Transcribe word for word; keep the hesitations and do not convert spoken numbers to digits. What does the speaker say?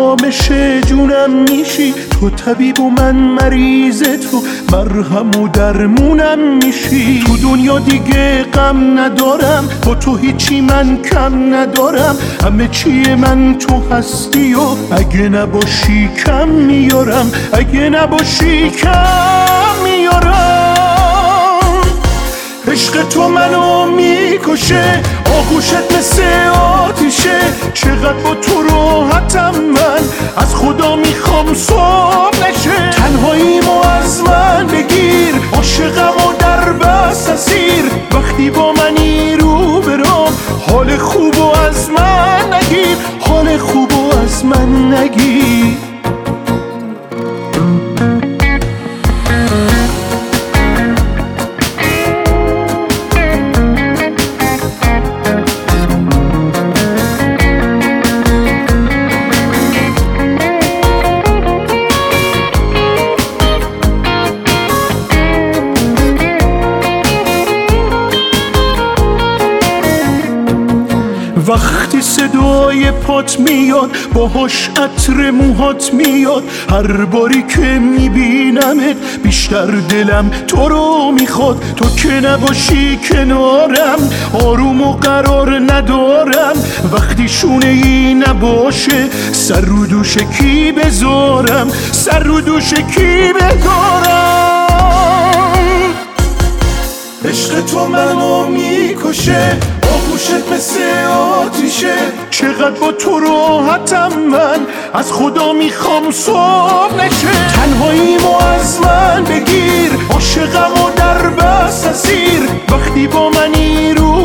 آرامش جونم میشی، تو طبیب و من مریض، تو مرهم و درمونم میشی. تو دنیا دیگه غم ندارم، با تو هیچی من کم ندارم، همه چی من تو هستی و اگه نباشی کم میارم، اگه نباشی کم میارم. عشق تو منو میکشه، آغوشت مثل آتیشه، چقدر با تو راحتم من، از خدا میخوام صبح نشه. تنهاییمو از من بگیر، عاشقمو در بست اسیر، وقتی با منی رو برام، حال خوبو از من نگیر، حال خوبو از من نگیر. وقتی صدای پات میاد، باهاش عطر موهات میاد، هر باری که میبینمت بیشتر دلم تو رو میخواد. تو که نباشی کنارم، آروم و قرار ندارم، وقتی شونه ای نباشه، سر رو دوش کی بذارم، سر رو دوش کی بذارم. عشق تو منو میکشه، آغوشت مثل آتیشه، چقدر با تو راحتم من، از خدا میخوام صبح نشه. تنهاییمو از من بگیر، عاشقمو در بست اسیر، وقتی با منی رو